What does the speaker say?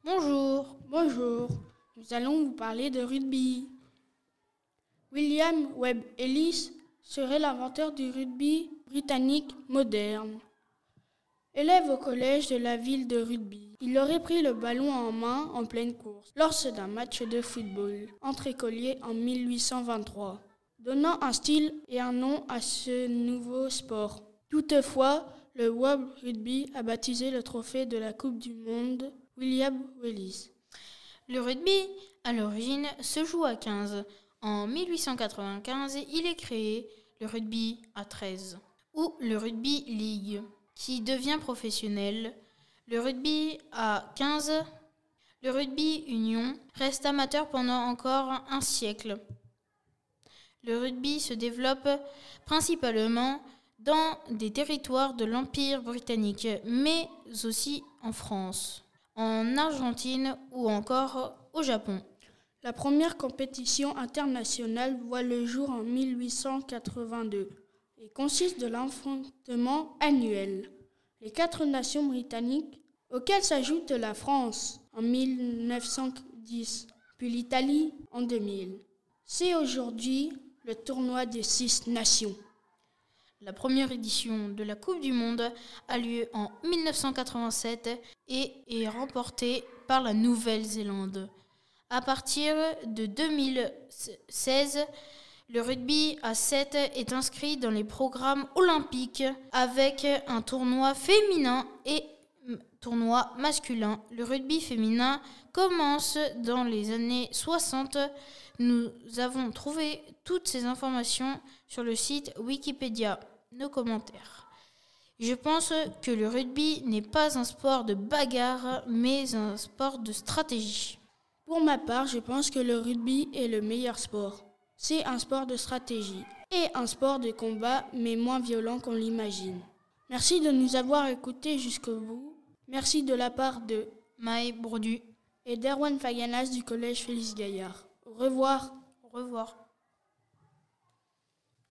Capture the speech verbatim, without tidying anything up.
Bonjour. Bonjour, nous allons vous parler de rugby. William Webb Ellis serait l'inventeur du rugby britannique moderne. Élève au collège de la ville de Rugby, il aurait pris le ballon en main en pleine course lors d'un match de football entre écoliers en mille huit cent vingt-trois, donnant un style et un nom à ce nouveau sport. Toutefois, le World Rugby a baptisé le trophée de la Coupe du Monde William Ellis. Le rugby, à l'origine, se joue à quinze. En mille huit cent quatre-vingt-quinze, il est créé le rugby à treize, ou le rugby league, qui devient professionnel. Le rugby à quinze, le rugby union, reste amateur pendant encore un siècle. Le rugby se développe principalement dans des territoires de l'Empire britannique, mais aussi en France, en Argentine ou encore au Japon. La première compétition internationale voit le jour en mille huit cent quatre-vingt-deux et consiste de l'affrontement annuel. Les quatre nations britanniques, auxquelles s'ajoute la France en mille neuf cent dix, puis l'Italie en deux mille. C'est aujourd'hui le tournoi des six nations. La première édition de la Coupe du Monde a lieu en mille neuf cent quatre-vingt-sept et est remportée par la Nouvelle-Zélande. À partir de deux mille seize, le rugby à sept est inscrit dans les programmes olympiques avec un tournoi féminin et tournoi masculin. Le rugby féminin commence dans les années soixante. Nous avons trouvé toutes ces informations sur le site Wikipédia. Nos commentaires. Je pense que le rugby n'est pas un sport de bagarre, mais un sport de stratégie. Pour ma part, je pense que le rugby est le meilleur sport. C'est un sport de stratégie et un sport de combat, mais moins violent qu'on l'imagine. Merci de nous avoir écoutés jusqu'au bout. Merci de la part de Maë Bourdu et d'Erwan Faganas du collège Félix Gaillard. Au revoir. Au revoir.